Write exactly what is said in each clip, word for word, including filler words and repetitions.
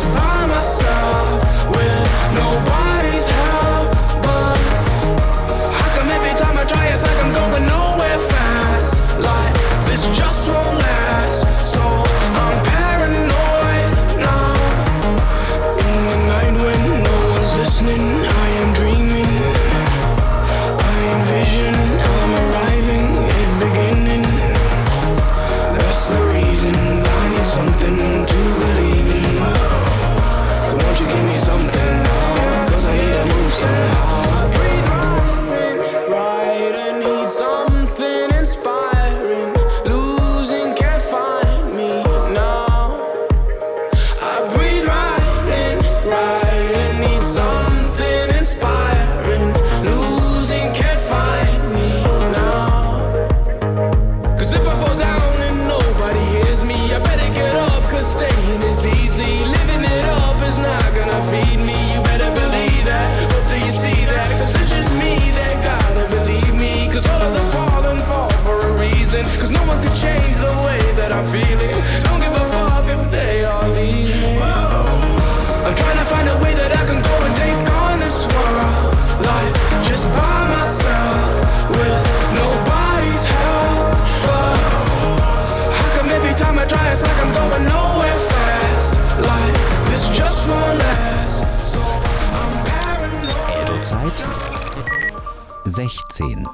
just by myself with nobody's help. But how come every time I try it's like I'm going nowhere fast? Like this just won't last. So I'm paranoid now. In the night when no one's listening, I am dreaming. I envision I'm arriving at beginning. That's the reason I need something to believe in. So won't you give me something now? Cause I need to move somehow. I breathe right, right, I need something inspiring. Losing can't find me now. I breathe right in, right, I need something inspiring. Losing can't find me now. Cause if I fall down and nobody hears me, I better get up, cause staying is easy. Living it up is not gonna feed me. You better believe that. Hope that you see that. Cause it's just me that gotta believe me. Cause all of the fallen fall for a reason. Cause no one can change the way that I'm feeling. Don't give a fuck if they all leave me. I'm trying to find a way that I can go and take on this world. Like just by myself with nobody's help. But how come every time I try it's like I'm going nowhere fast? Like this just won't last. So I'm paranoid. Eldo-Zeit sechzehn.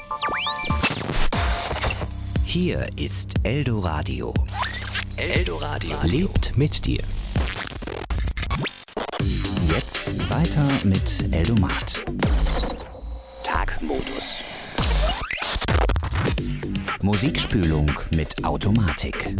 Hier ist Eldoradio. Eldoradio lebt mit dir. Jetzt weiter mit Eldomat. Tagmodus. Musikspülung mit Automatik.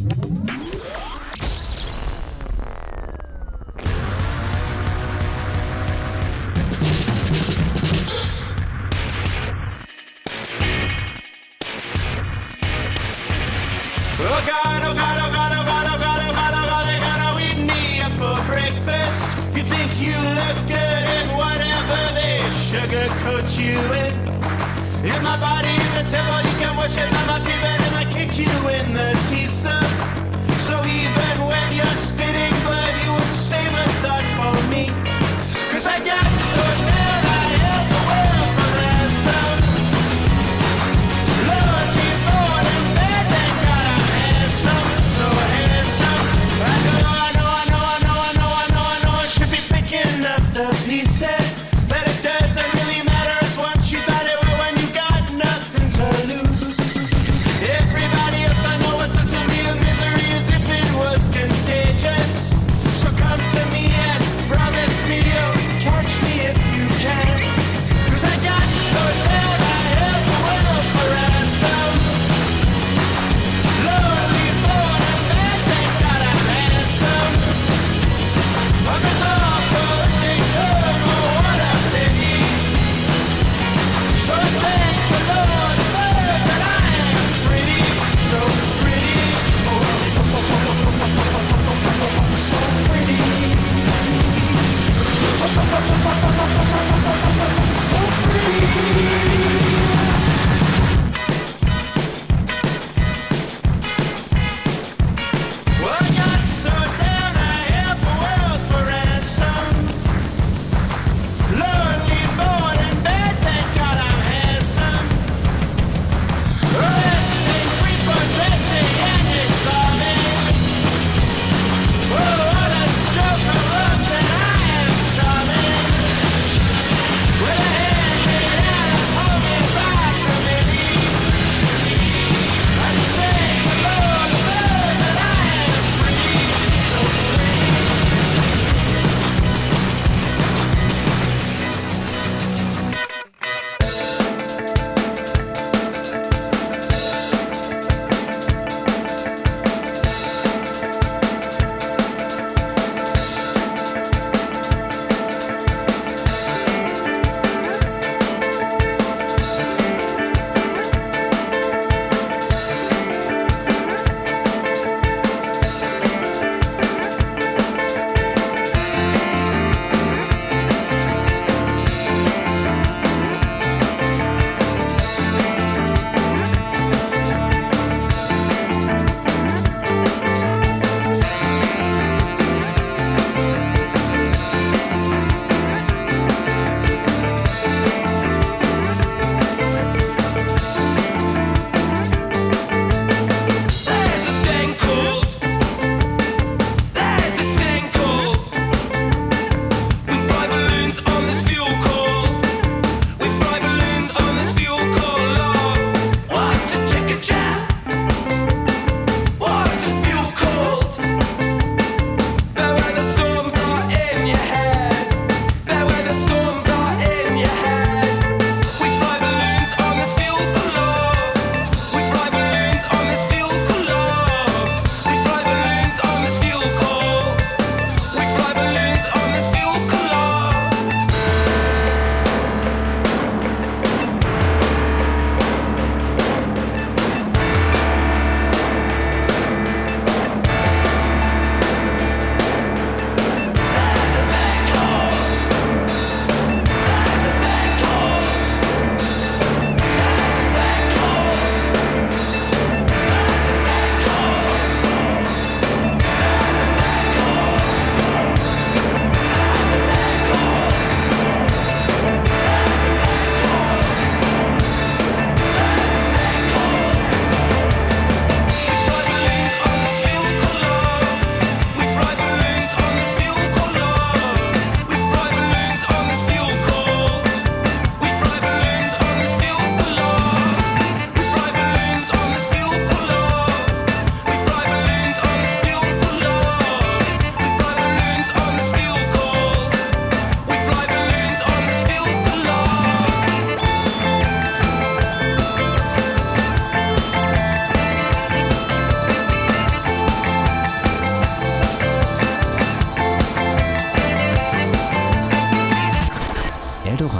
Oh God, oh God, oh God, oh God, oh God, oh God, oh God, they gotta eat me up for breakfast. You think you look good in whatever they sugarcoat you in. If my body's a temple, you can worship on my feet, and I kick you in the teeth, sir. So even when you're spitting blood, you would save a thought for me. Cause I got so mad I held the world for ransom. Lord, keep more than bad, thank God I'm handsome, so handsome. I know, I know, I know, I know, I know, I know, I know I should be picking up the pieces. But it doesn't really matter, it's what you thought it would when you got nothing to lose. Everybody else I know is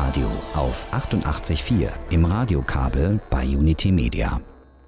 Eldoradio auf achtundachtzig Komma vier im Radiokabel bei Unity Media.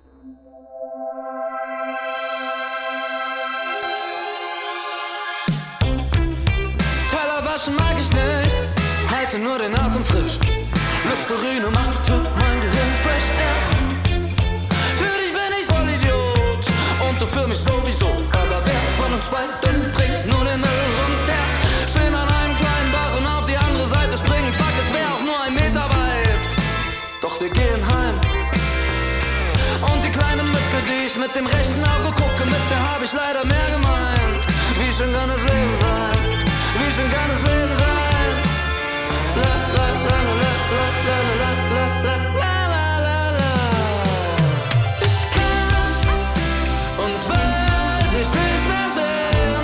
Teller waschen mag ich nicht, halte nur den Atem frisch. Listerine macht für mein Gehirn fresh air. Für dich bin ich voll Idiot und du für mich sowieso. Aber wer von uns beiden bringt nur den Müll runter? Stehen an einem kleinen Bach und auf die andere Seite springen. Fuck, es wär auch nur ein Meter weit. Doch wir gehen heim. Und die kleine Mücke, die ich mit dem rechten Auge gucke, mit der hab ich leider mehr gemein. Wie schön kann das Leben sein? Wie schön kann das Leben sein? La la la la la la la la la la la la. Ich kann und will dich nicht mehr sehen.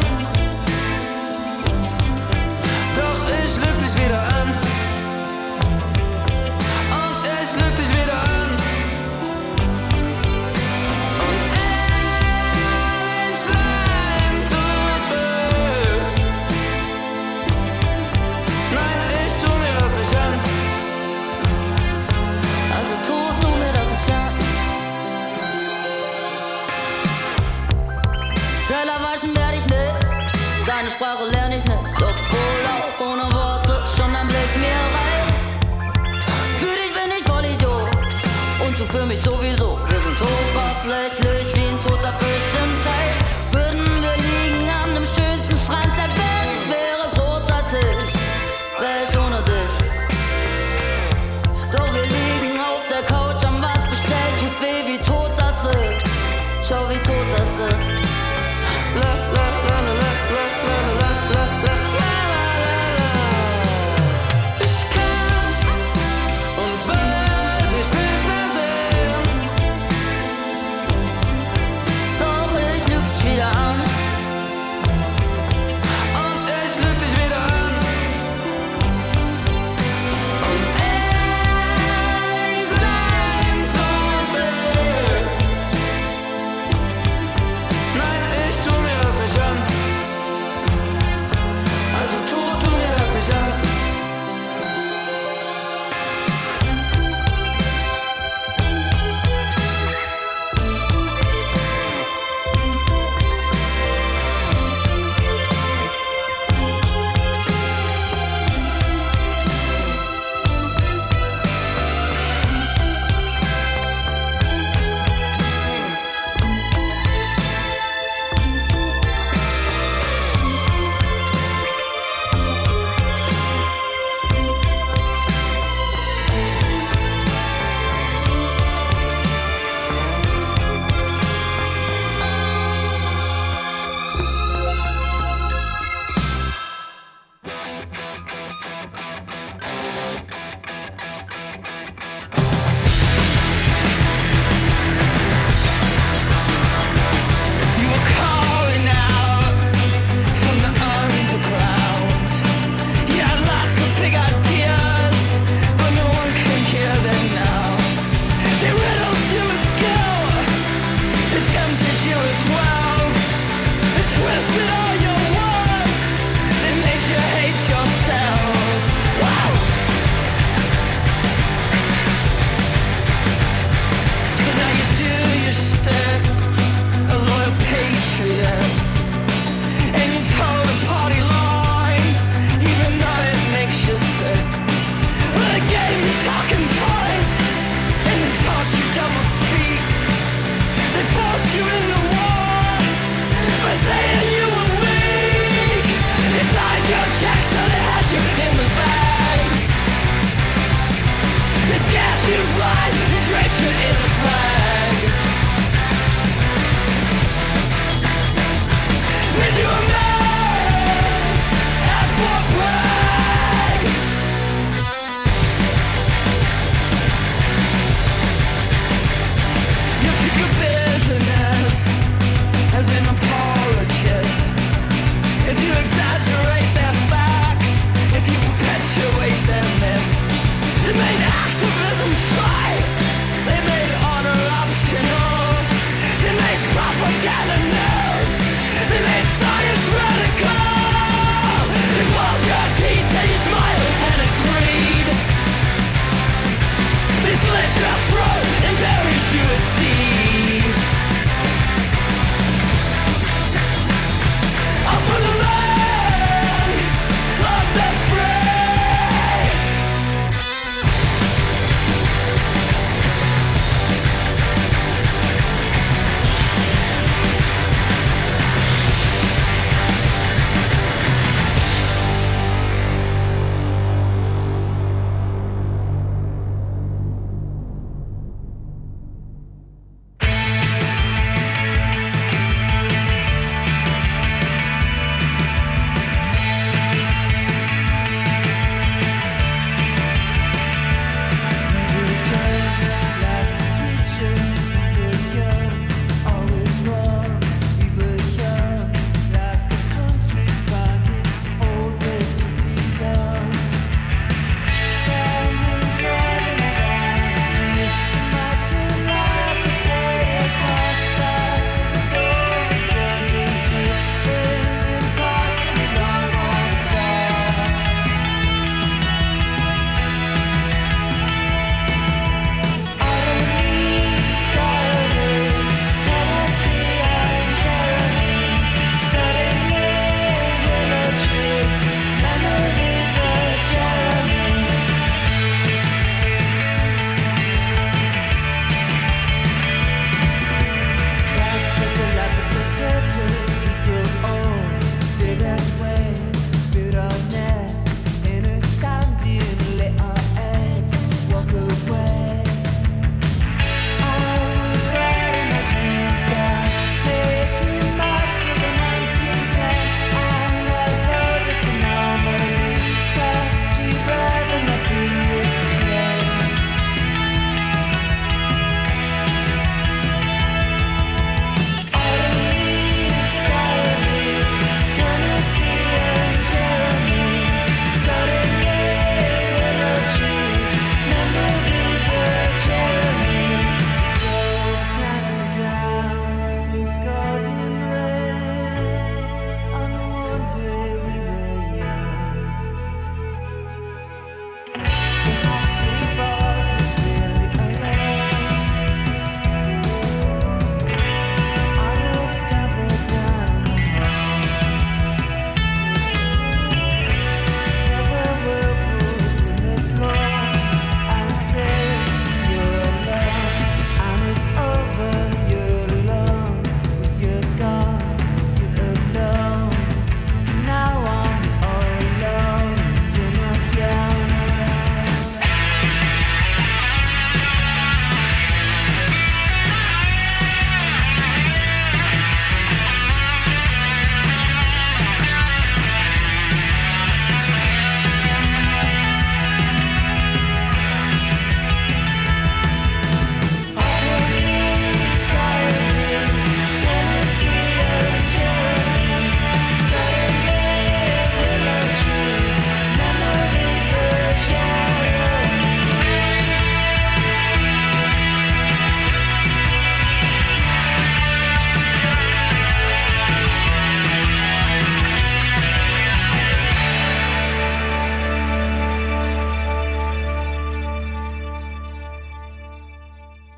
Doch ich lüg dich wieder an. Und ich lüg dich wieder an. Und ehrlich sein tut weh. Nein, ich tu mir das nicht an. Also tu du mir das nicht an. Teller waschen werd ich nicht, deine Sprache lern ich nicht. Obwohl auch ohne Worte schon ein Blick mir reicht. Für dich bin ich voll Idiot und du für mich sowieso. Wir sind oberflächlich wie ein toter Fisch im Teich. Würden wir liegen an dem schönsten Strand der Welt, es wäre großartig, wär ich ohne dich. Doch wir liegen auf der Couch, haben was bestellt, tut weh, wie tot das ist. Schau, wie tot das ist. La la la la la la la la la la la. Ich kann und will dich nicht mehr sehen.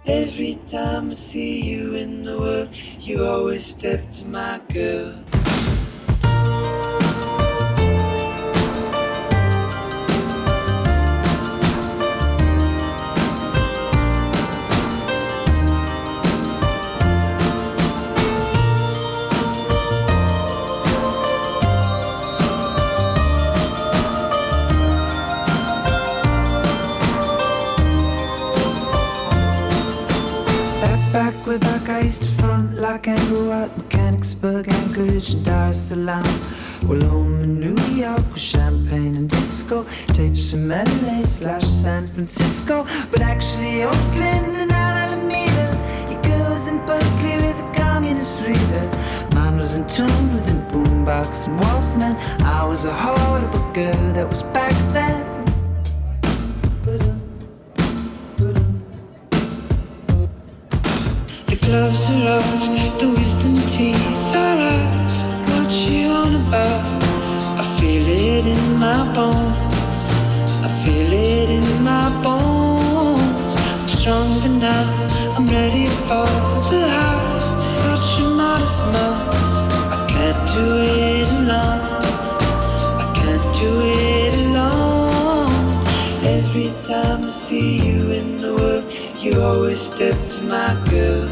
Every time I see you in the world, you always step to my girl. Back, way back, I used to front like Anglo at Mechanicsburg, Anchorage, and Dar es Salaam. Well, home in New York with champagne and disco, tapes from L A slash San Francisco, but actually Oakland and Alameda. Your girl's in Berkeley with a communist reader. Mine was in tune with a boombox and Walkman. I was a horrible girl, that was back then. Gloves are off, the wisdom teeth are out. What you on about? I feel it in my bones. I feel it in my bones. I'm stronger now, I'm ready for the house. Such a modest mouth. I can't do it alone. I can't do it alone. Every time I see you in the world, you always step to my girl.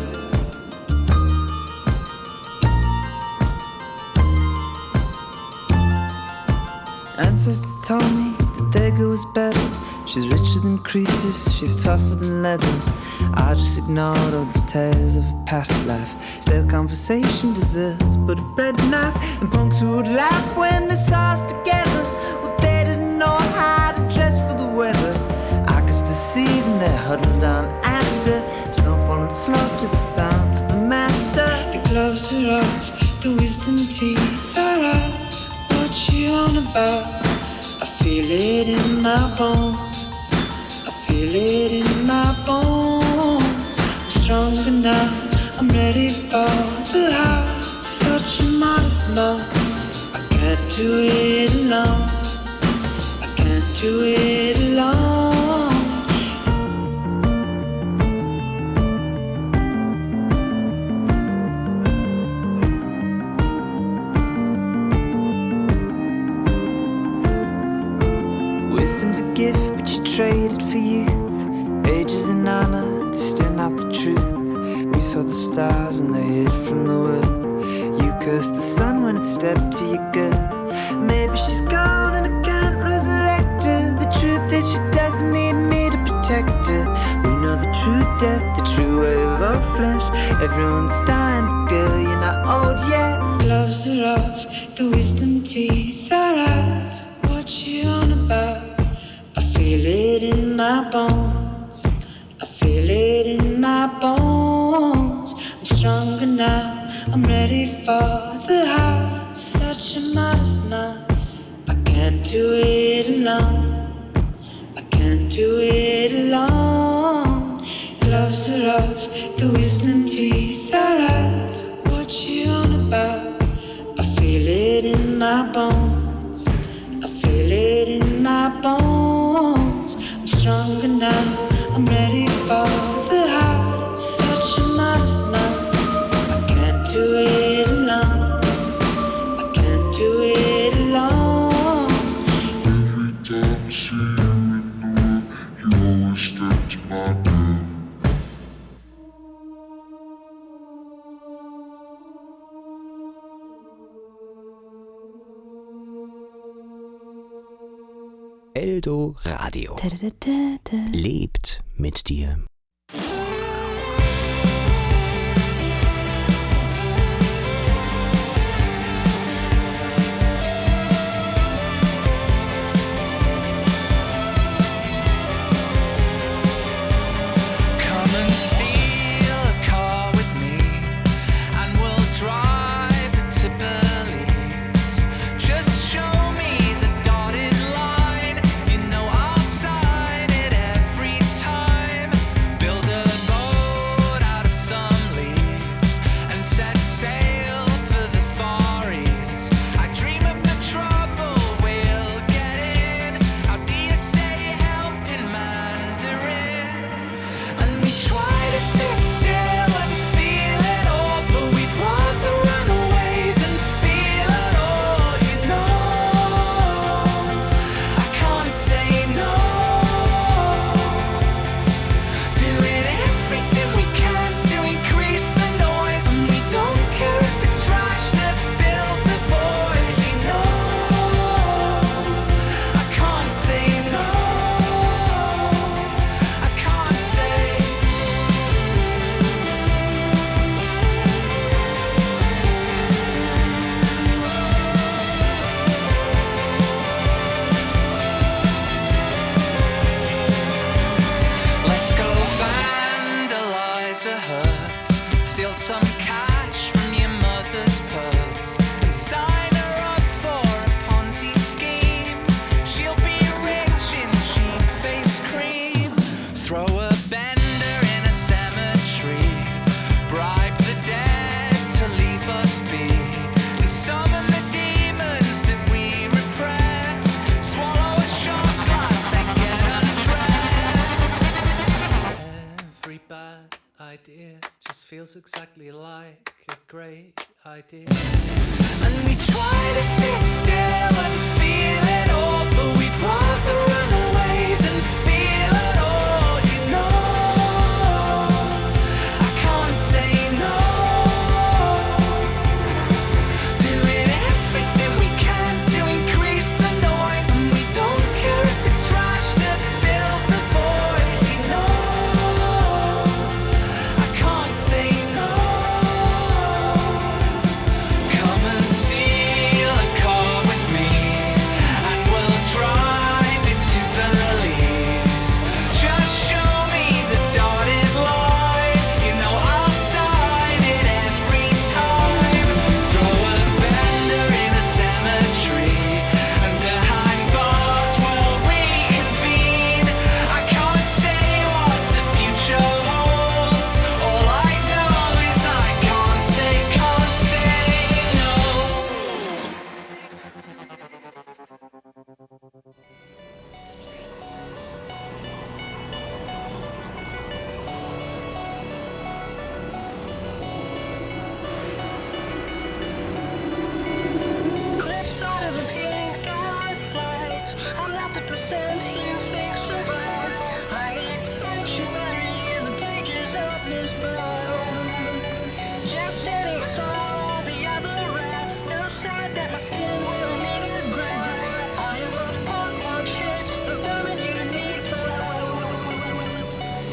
Ancestors told me that their girl was better. She's richer than creases, she's tougher than leather. I just ignored all the tales of a past life. Still conversation deserves but a bread knife. And punks who would laugh when they saw us together. Well, they didn't know how to dress for the weather. I could still see them there huddled on Astor. Snow falling slow to the sound of the master. The gloves are off, the wisdom teeth are out. What you on about? I feel it in my bones. I feel it in my bones. I'm stronger now, I'm ready for the house. Such a modest mouth. I can't do it alone. I can't do it alone. Wisdom's a gift, but you trade it for youth. Age is an honor, it's still not the truth. We saw the stars when they hid from the world. You cursed the sun when it stepped to your girl. Maybe she's gone and I can't resurrect her. The truth is she doesn't need me to protect her. We know the true death, the true wave of flesh. Everyone's dying, but girl, you're not old yet. Gloves are off, the wisdom teeth are out. What you on about? I feel it in my bones. I feel it in my bones. I'm stronger now, I'm ready for the house. Such a modest mouth. I can't do it alone. I can't do it alone. Gloves are off, the wisdom teeth are out. What you on about? I feel it in my bones. I feel it in my bones. I'm stronger now, I'm ready for the house. Such a modest mouth. I can't do it alone. I can't do it alone. Every time I see you in the world, you always step to my door. Eldo Radio. Lebt mit dir. Every time some cash from your mother's purse and sign her up for a Ponzi scheme. She'll be rich in cheap face cream. Throw a bender in a cemetery. Bribe the dead to leave us be. And summon the demons that we repress. Swallow a shot glass, then get undressed. Every bad idea just feels exactly like a great idea. And we try to sit still and feel it all, but we'd rather run away than feel it all, you know. I can't say no. Doing everything we can to increase the noise, and we don't care if it's trash that fills the void, you know. I can't say no. Come and steal a car with me, and we'll drive it to Belize. Just show me the dotted line, you know I'll sign it every time. Throw a bender in a cemetery, and behind bars we'll reconvene. I can't say what the future holds. All I know is I can't say, can't say no. Clips out of the pink eyesight. I'm not the percent he thinks survives. I need sanctuary in the pages of this book. Just standing with all the other rats. No sign that my skin will need a graft. I am of pockmarked shit, the vermin you need to lose.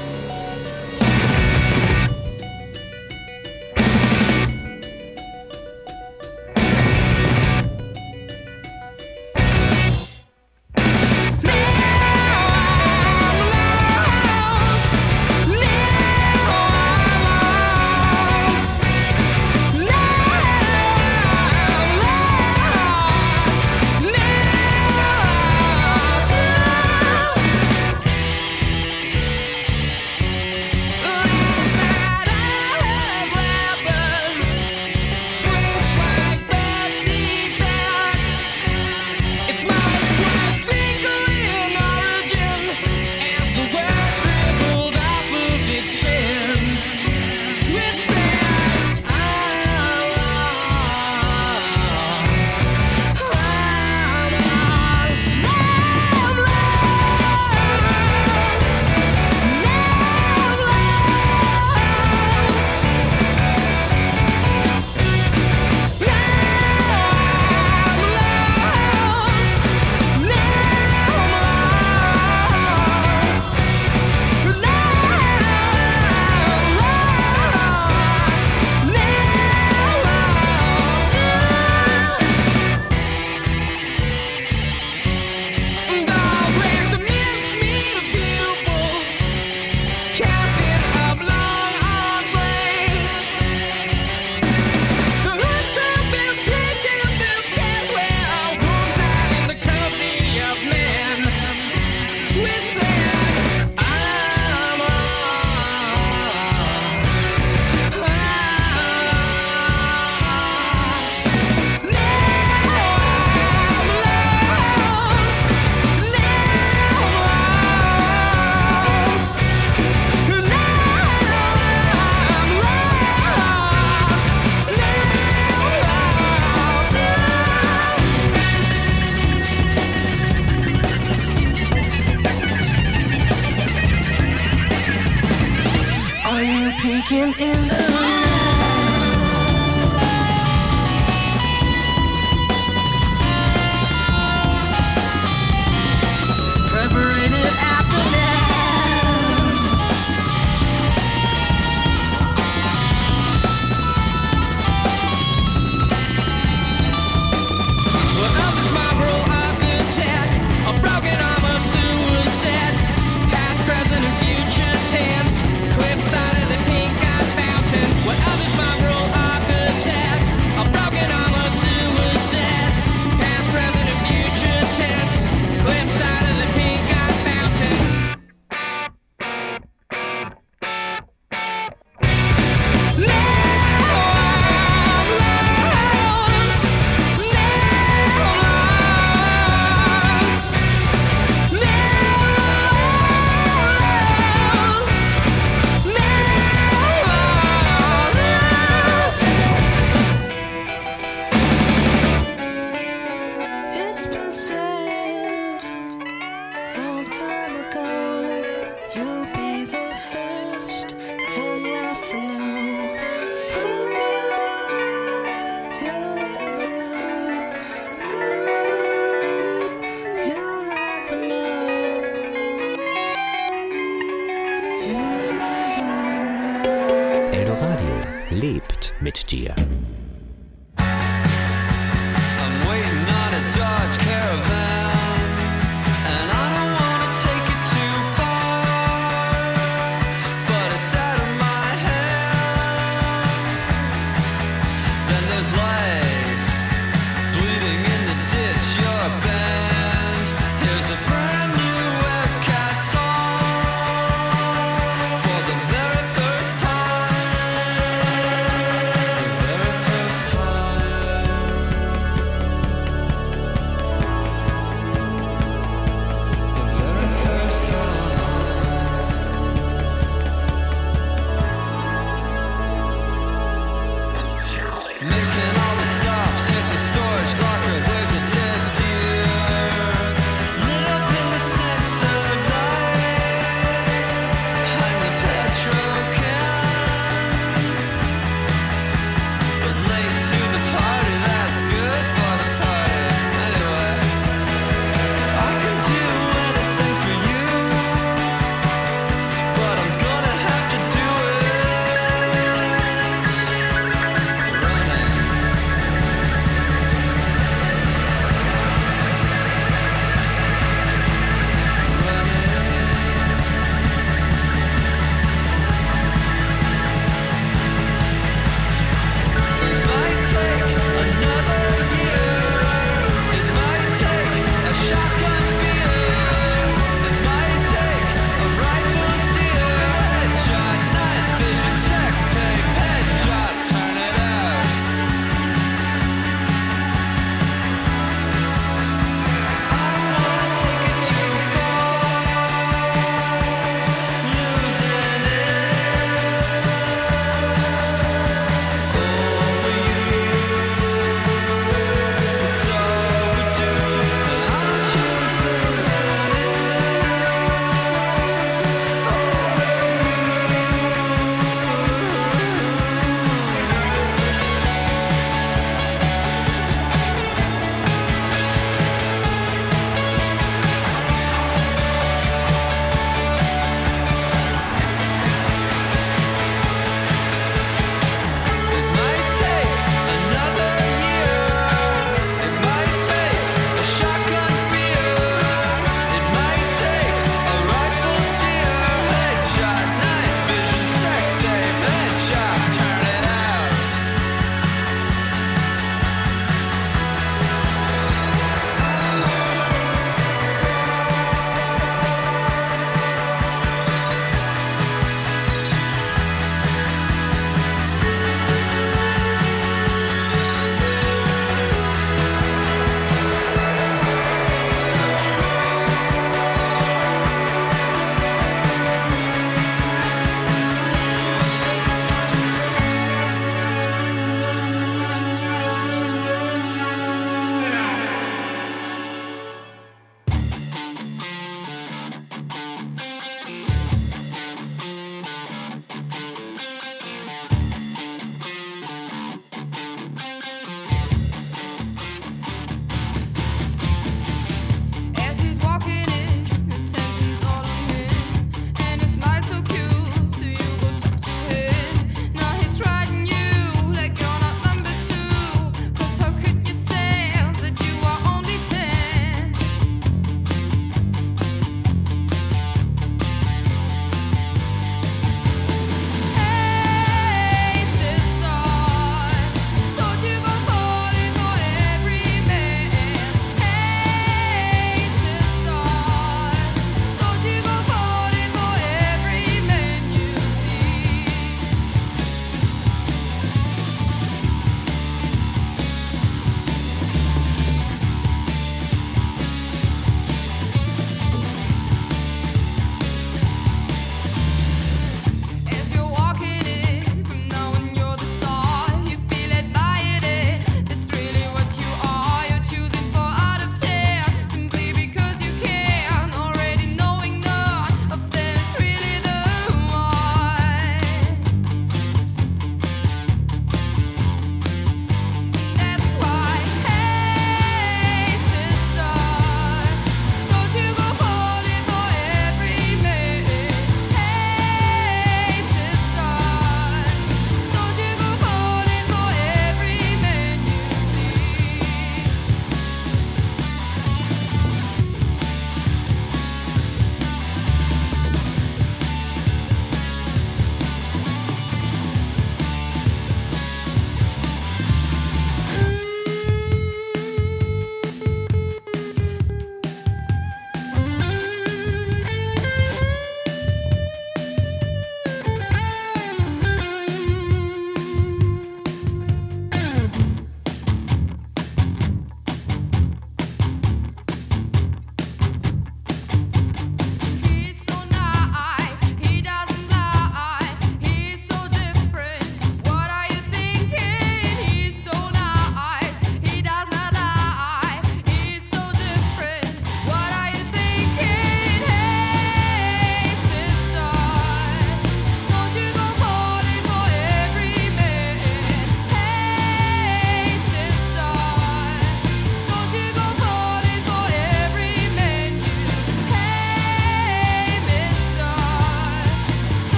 It's my square's twinkling origin as the word dribbled off of its chin. It said, I'm lost, I'm lost, I'm Are you peeking in the Preparated after Well, of this mongrel architect, a broken arm of suicide, past, present, and future tense. Clips out of the pink eye fountain. It's been said long time ago, you'll be the first and last to know. Ooh, you'll never know. Ooh, you'll never know. You'll never know. Eldoradio lebt mit dir. Dodge Caravan, and I don't wanna take it too far, but it's out of my hands. Then there's lies bleeding in the ditch. You're a band. Here's a brand new webcast song for the very first time. The very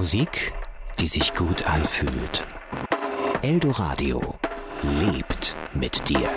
Musik, die sich gut anfühlt. Eldoradio lebt mit dir.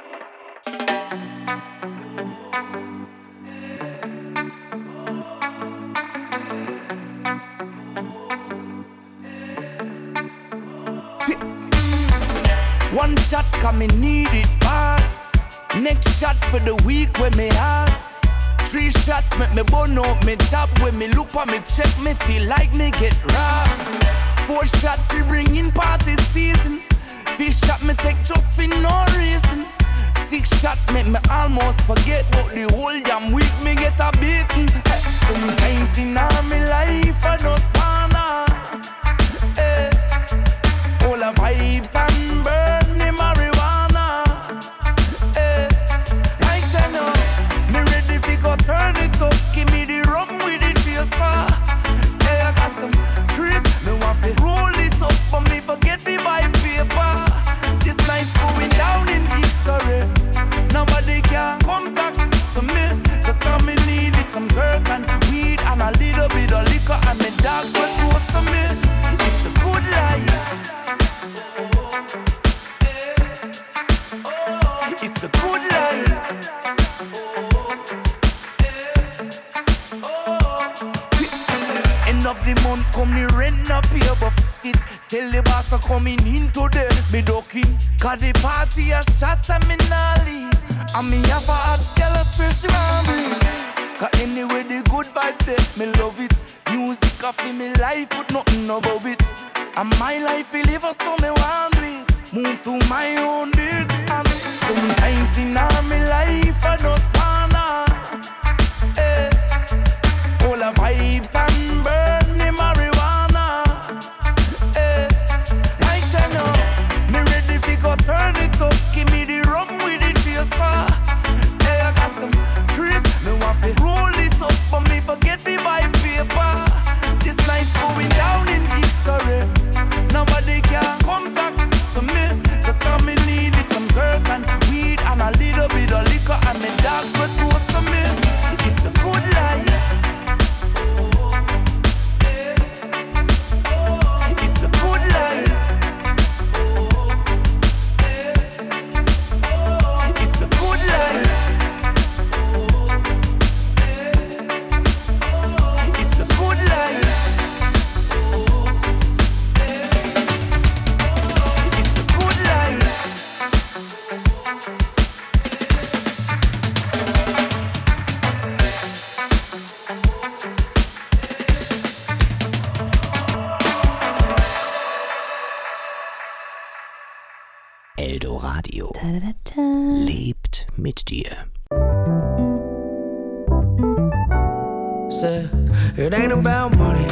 One shot come me need it bad. Next shot for the week when me hard. Three shots make me burn out me job. When me look on me check me feel like me get robbed. Four shots we bring in party season. Fish shot me take just for no reason. Six shot make me almost forget. But the whole damn week me get a beating. Hey, sometimes in all my life I just wanna hey, all the vibes and burn the marijuana hey, like I know me ready fi go turn it up. Give me the rum with the chaser. Hey, I got some trees. Me want fi roll it up, but me forget fi buy paper. This life going down in history. Nobody can come back to me. Cause all me need is some girls and weed and a little bit of liquor. And me dogs were close to me. It's the good life. It's the good life. End of the month come the rent up here, but f- it. Tell the boss to coming in today, me ducking. Cause the party a shot and me nah leave. And me have a hot girl a fresh around me. Cause anyway the good vibes there, me love it. Music a fi me life, but nothing above it. And my life will live us so me want me. Move to my own business. And sometimes in all my life I just wanna eh, all the vibes and burn the marijuana eh, like I know me ready fi go turn it up. Give me the rum with the chaser. Hey, I got some trees. Me want fi roll it up, but me forget fi buy paper. This life going down in history. Nobody can come back to me. Cause all me need is some girls and weed and a little bit of liquor. And me dogs were close to me. It's the good life. It's the good life. It's the good life. It's the good life. It's the good life. Eldoradio lebt mit dir. Say, it ain't about money.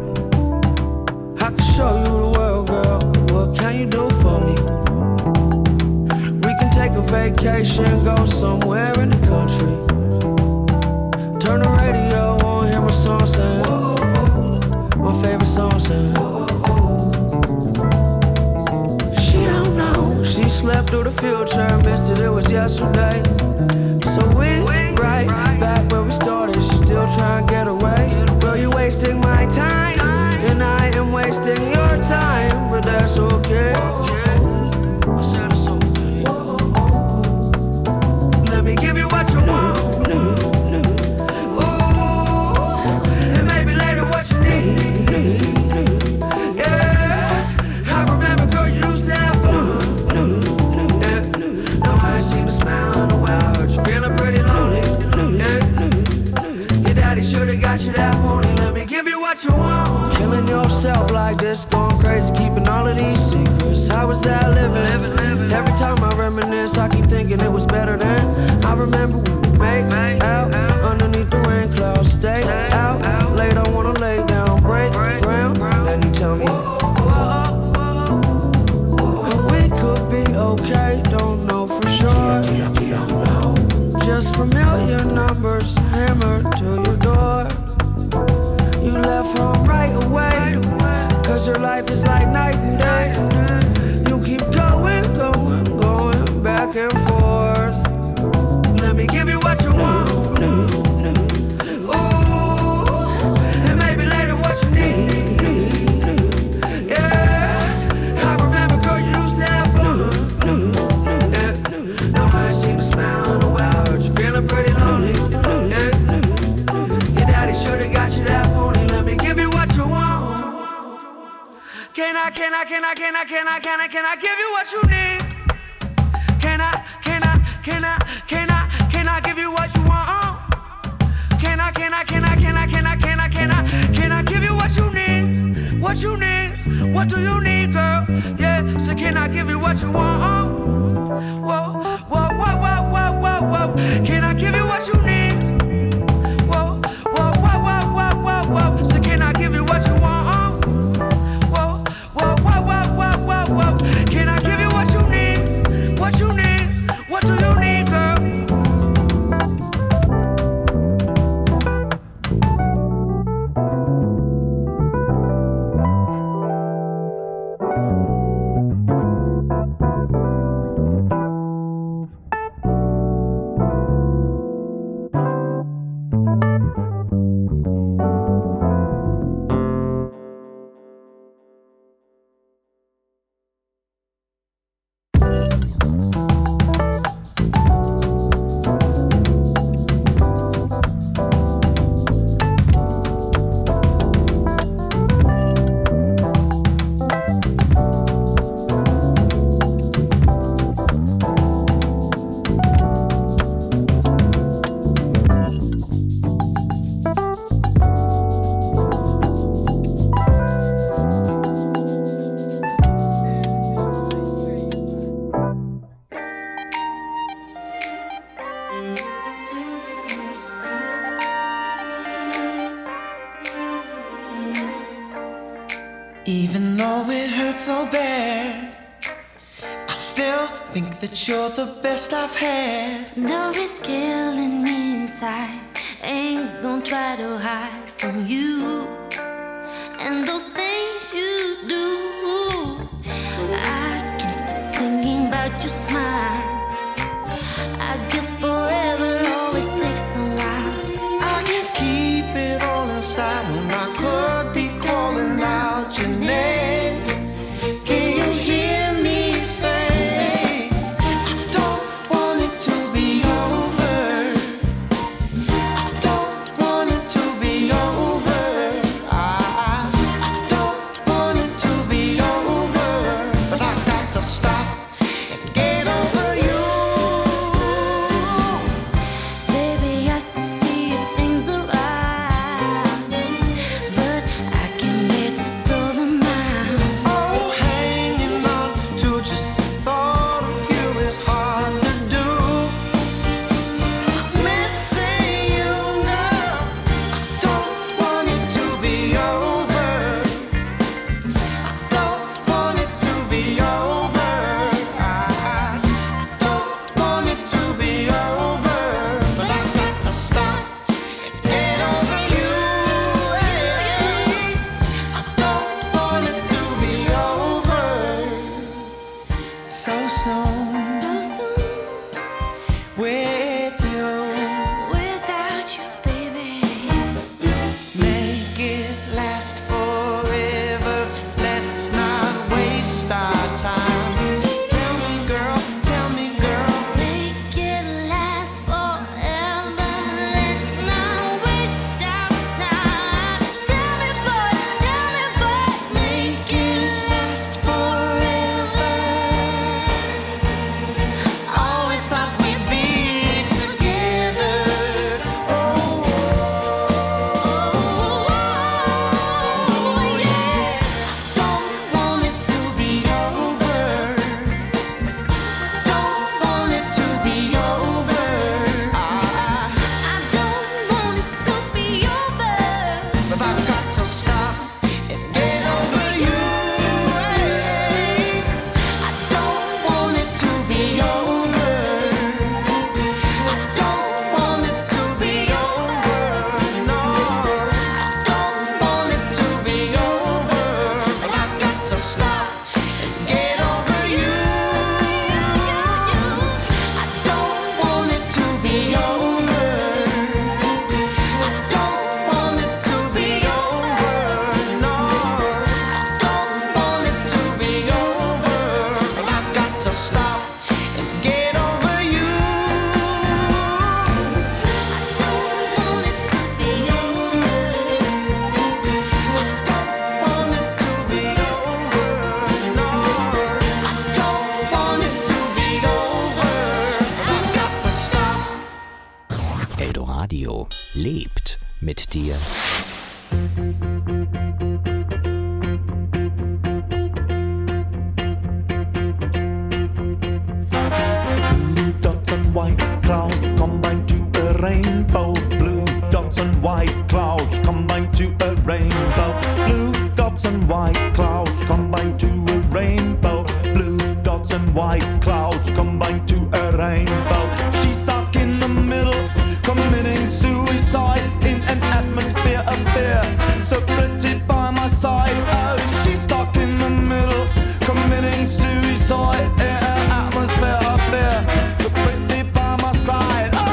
I can show you the world, girl. What can you do for me? We can take a vacation, go somewhere in the country. Turn the radio on, hear my song sing. My favorite song sing. She don't know. She slept through the field trip, missed it, it was yesterday. So we right back where we started. She still trying to get away. Girl, you wasting my time, and I am wasting your time, but that's okay. I said it's okay. Let me give you what you want. Ooh, and maybe later what you need. Yeah, I remember, girl, you used to have fun. Yeah, now I ain't seen a smile in a while. I heard you feeling pretty lonely. Yeah, your daddy should've got you that morning. Let me give you what you want. Killing yourself like this, going crazy, keeping all of these secrets. How was that living? living, living. Every time I reminisce, I keep thinking it was better then. I remember when we made out underneath the rain clouds. Stay out late, I wanna lay down, break ground. Then you tell me we could be okay, don't know for sure. Just familiar numbers hammered to your door. You left home right away, cause your life is like night and day. You keep going, going, going back and forth. Let me give you what you want. I, can I, can I, can I, can I, can I, can I give you what you need? Can I, can I, can I, can I, can I give you what you want? Can I, can I, can I, can I, can I, can I, can I, can I give you what you need? What you need? What do you need, girl? Yeah, so can I give you what you want? Whoa, whoa, whoa, whoa, whoa, whoa, whoa. Can I give you what you need? Whoa, whoa, whoa, whoa, whoa, whoa, whoa. So can I give you what you want? Whoa, whoa, whoa, whoa, whoa, whoa, whoa. Can I give you what you need? What you need? What do you need, girl? Even though it hurts so bad, I still think that you're the best I've had. No, it's killing me inside. Ain't gonna try to hide from you and those things you do. I can't stop thinking about your smile. I guess forever always takes a while. I can't keep it all inside when I could be calling out your name. Can you hear me say, I don't want it to be over. I don't want it to be over. mit dir. Blue dots and white clouds combine to a rainbow. Blue dots and white clouds combine to a rainbow. Blue dots and white clouds combine to a rainbow. Blue dots and white clouds combine to a rainbow. She's stuck in the middle, committing suicide in an atmosphere of fear. So pretty by my side, oh, she's stuck in the middle, committing suicide in an atmosphere of fear. So pretty by my side, oh.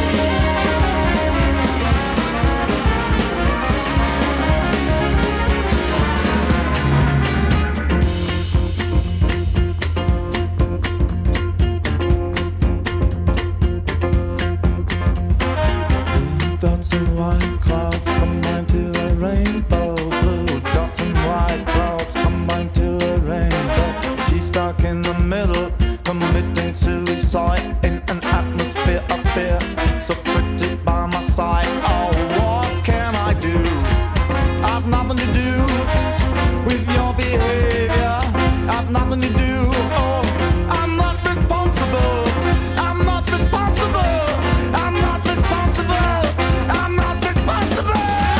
Dots and white clouds combine to a rainbow. Blue dots and white clouds combine to a rainbow. She's stuck in the middle, committing suicide in an atmosphere of fear. So pretty by my side, oh, what can I do? I've nothing to do with your behavior. I've nothing to do, oh, I'm not responsible. I'm not responsible. I'm not responsible. I'm not responsible.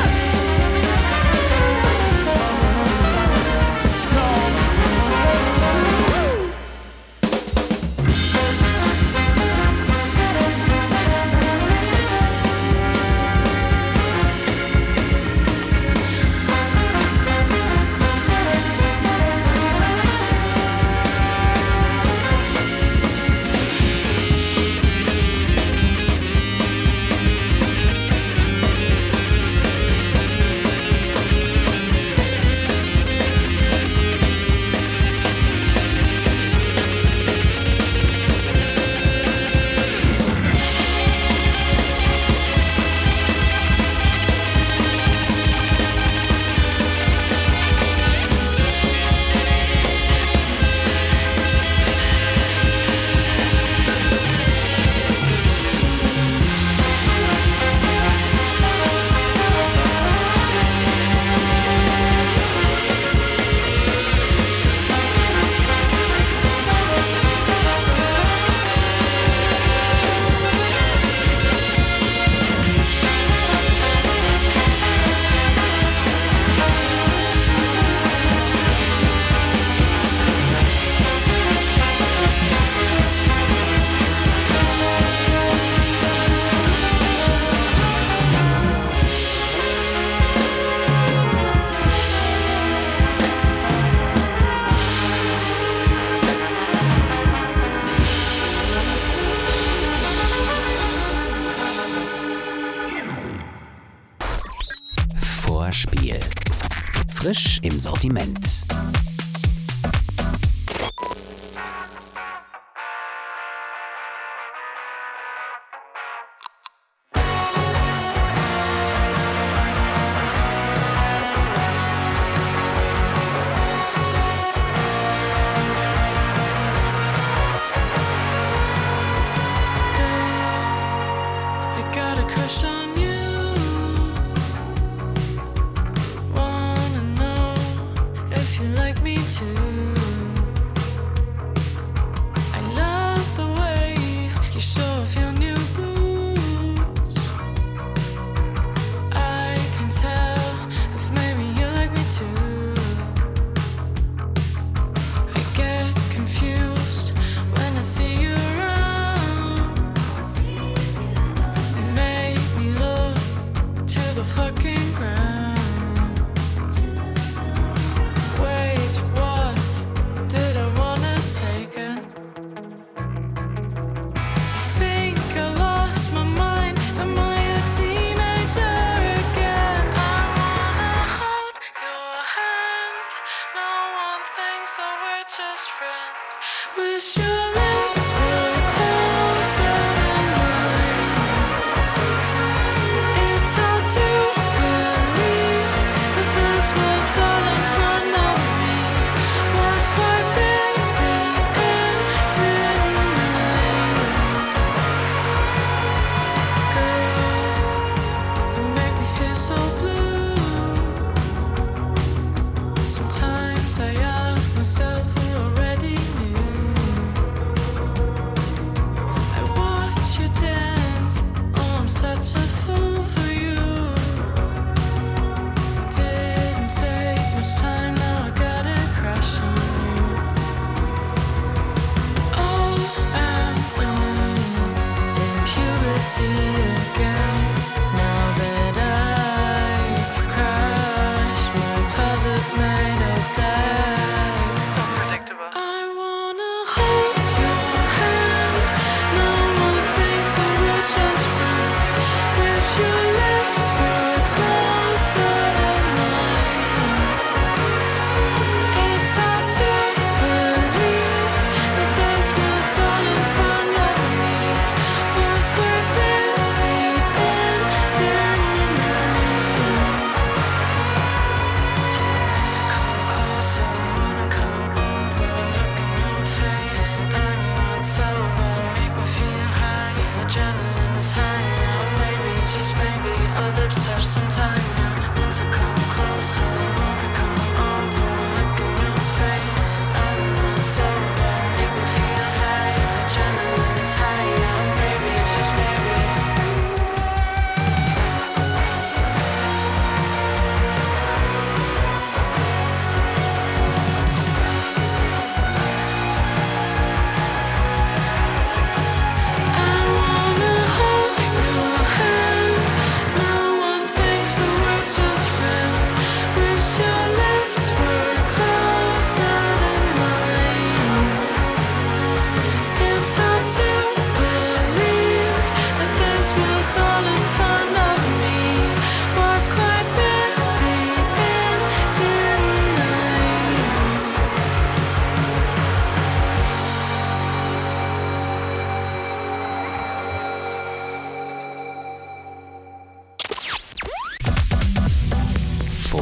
Vorspiel. Frisch im Sortiment. I got a crush on you. Wanna know if you like me too. I love the way you show off your new boots. I can tell if maybe you like me too. I get confused when I see you around. You make me look to the fucking ground. Wait, what did I wanna say again? I think I lost my mind. Am I a teenager again? I wanna hold your hand. No one thinks that we're just friends. Wish your lips were closer than mine. It's hard to breathe.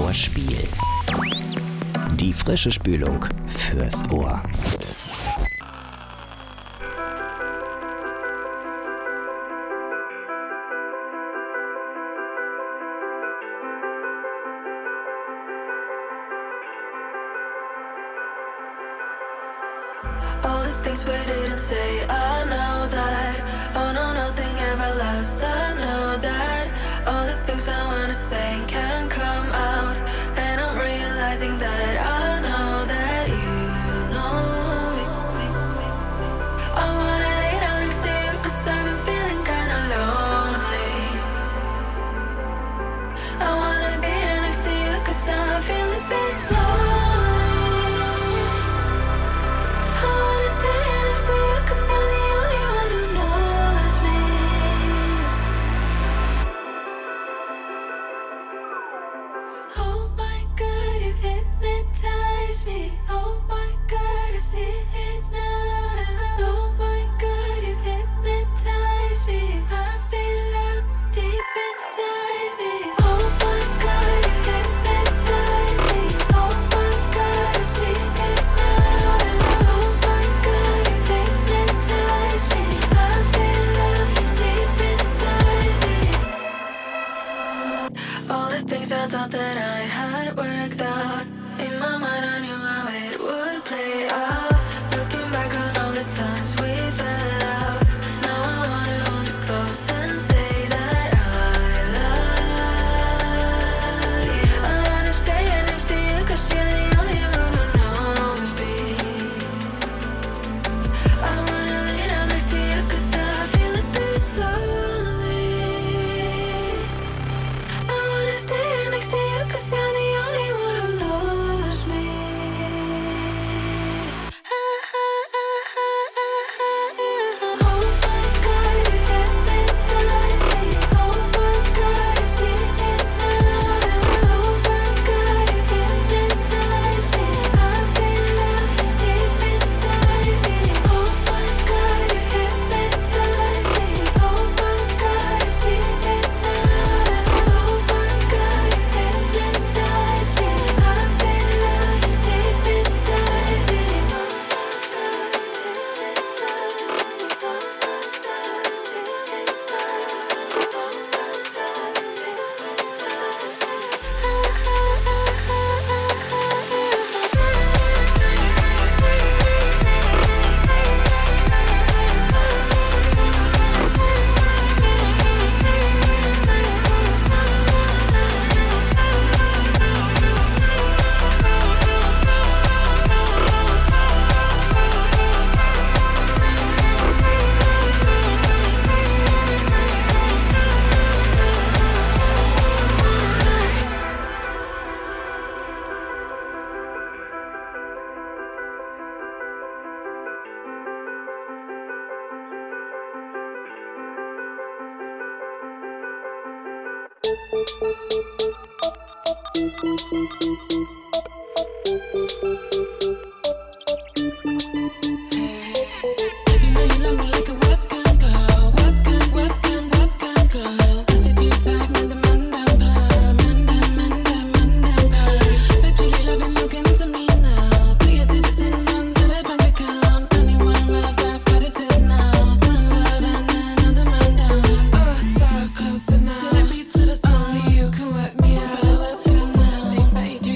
Spiel. Die frische Spülung fürs Ohr. All the things we didn't say, I know that. Oh no, nothing ever lasts, I know that. All the things I wanna say can't come out, and I'm realizing that I know that you know me. I wanna lay down next to you, cause I've been feeling kinda lonely. I wanna be there next to you, cause I feel a bit lonely. I thought that I had worked out. In my mind I knew how it would play out. Looking back on all the times we fell out, now I wanna hold you close and say that I love you. I wanna stay right next to you, cause you're the only one who knows me. I wanna lay down next to you, cause I feel a bit lonely. I wanna stay right next to you, cause you're the only one who knows me. Close enough. Only you can work me out. Think about you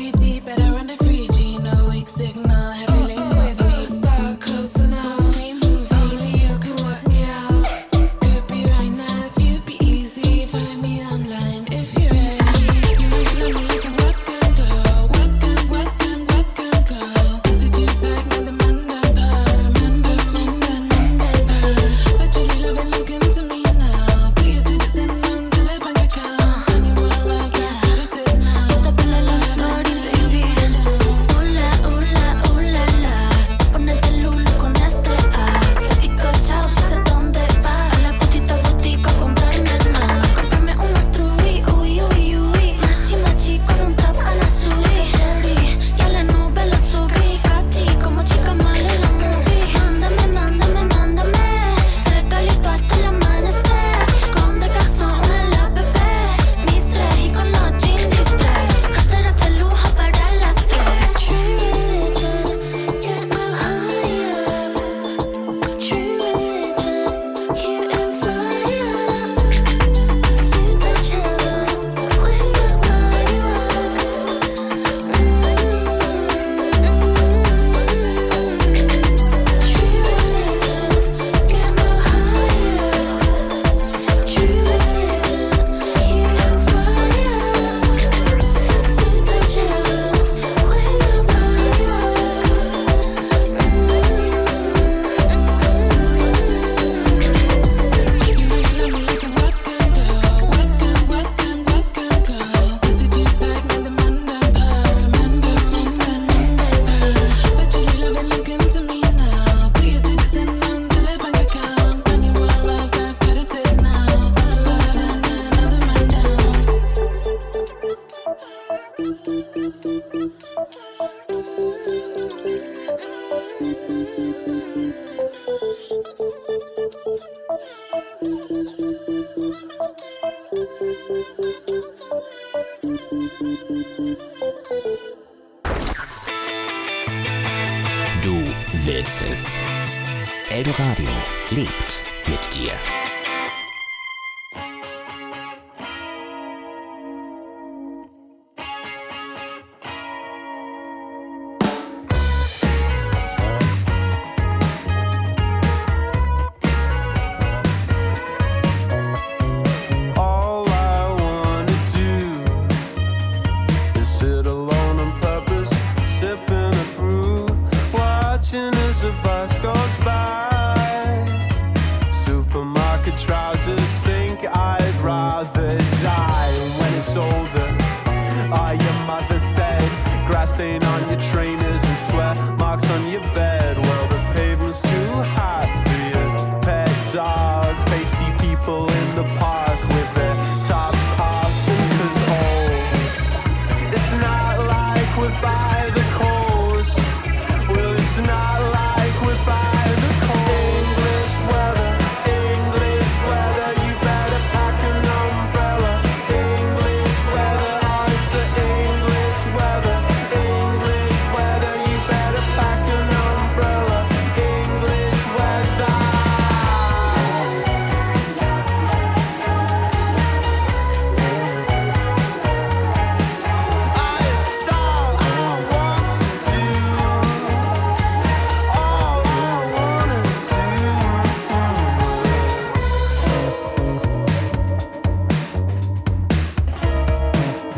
Du willst es. Eldoradio lebt mit dir. Stain on your trainers and sweat marks on your back.